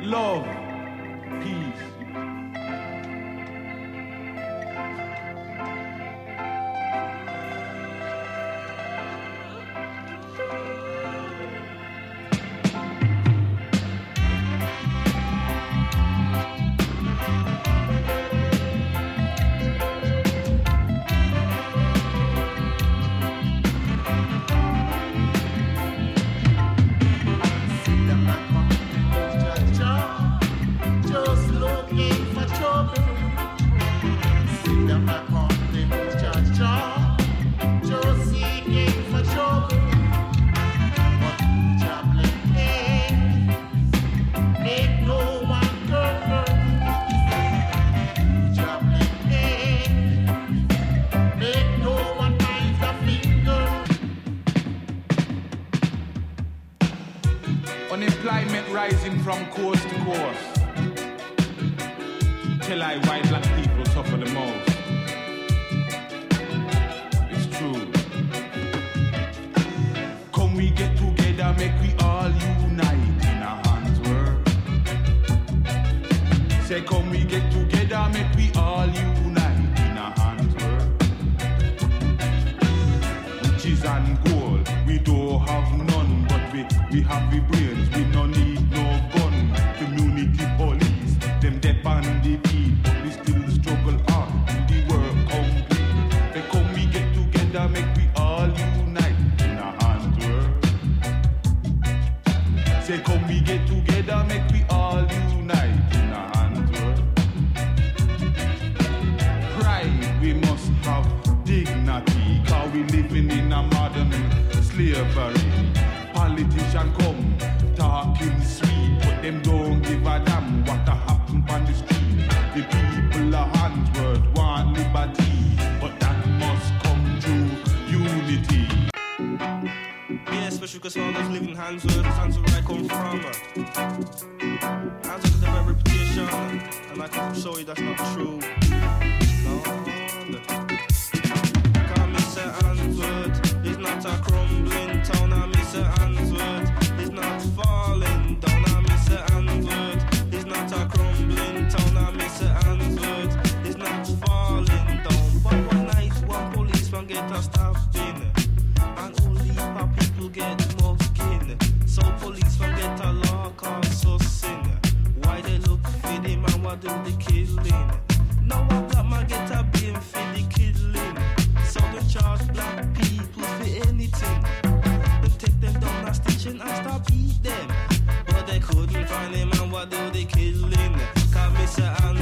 love, peace. Unemployment rising from coast to coast. Tell I why black people suffer the most. It's true. Come we get together, make we all unite in our hands work. Say come we get together, make we all unite in our hands work. Riches and gold, we don't have none, but we have the brains, we no need no gun. Community police, them dep on the people, we still struggle hard till the work complete. They come we get together, make we all unite in our hands work. Say come we get together, make we all unite in our hands work. Pride, we must have dignity, cause we living in a modern slavery. Politician come talking sweet, but them don't give a damn what a happen on the street. The people of Handsworth want liberty, but that must come through unity. Yeah, especially because all those living Handsworth, Handsworth where I come from. Handsworth has a bad reputation, and I can show you that's not true. No, can't miss Handsworth, it's not a crumbling town. I miss Handsworth, it's not falling down. I miss Handsworth, it's not a crumbling town. I miss Handsworth, it's not falling down. But one night, one policeman get a stabbing, and only my people get mugging. So policeman get a law called sussing. Why they look for the man, what do they killing? Now a black man get a beam for the killing. So they charge black people for anything. They take them down a station and start beat them. But they couldn't find him, and what do they killing? Cause Mr.